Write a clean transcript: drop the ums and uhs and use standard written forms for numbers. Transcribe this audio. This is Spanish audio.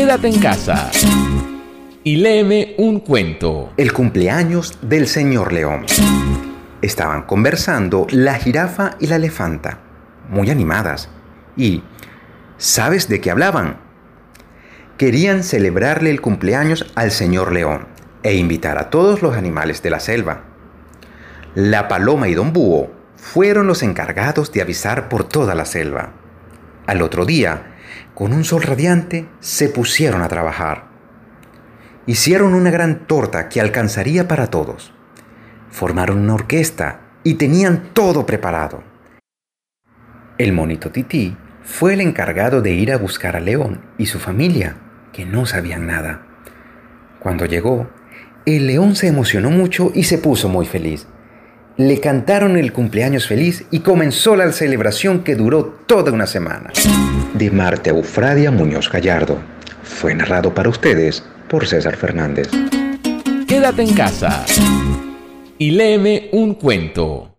Quédate en casa y léeme un cuento. El cumpleaños del señor León. Estaban conversando la jirafa y la elefanta, muy animadas. Y, ¿sabes de qué hablaban? Querían celebrarle el cumpleaños al señor León e invitar a todos los animales de la selva. La paloma y don Búho fueron los encargados de avisar por toda la selva. Al otro día, con un sol radiante, se pusieron a trabajar. Hicieron una gran torta que alcanzaría para todos. Formaron una orquesta y tenían todo preparado. El monito Tití fue el encargado de ir a buscar a León y su familia, que no sabían nada. Cuando llegó, el león se emocionó mucho y se puso muy feliz. Le cantaron el cumpleaños feliz y comenzó la celebración que duró toda una semana. De Marta Eufradia Muñoz Gallardo. Fue narrado para ustedes por César Fernández. Quédate en casa y léeme un cuento.